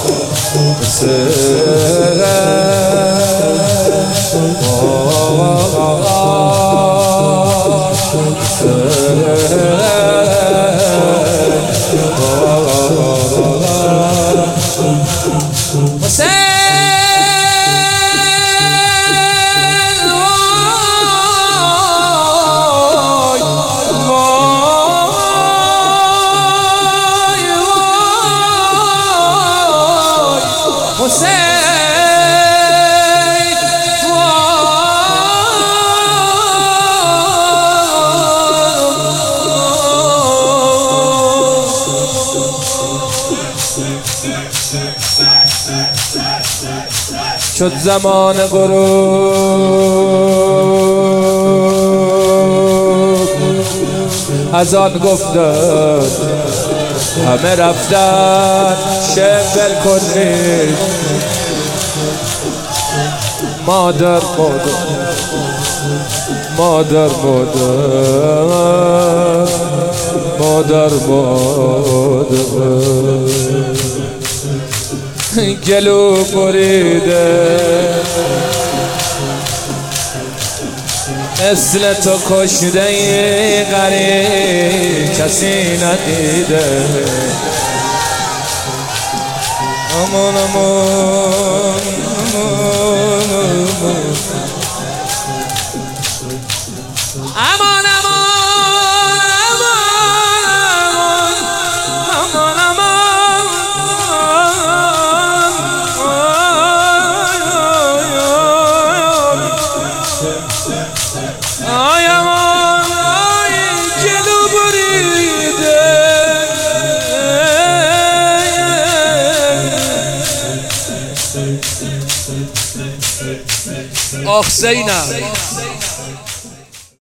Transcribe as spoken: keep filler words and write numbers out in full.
شد زمان غروب از آن گفتند همه رفتن شبل کنید مادر مادر مادر مادر مادر مادر گلو بریده مثل تو کشته غریب کسی ندیده امان امان امان امان آخ زینب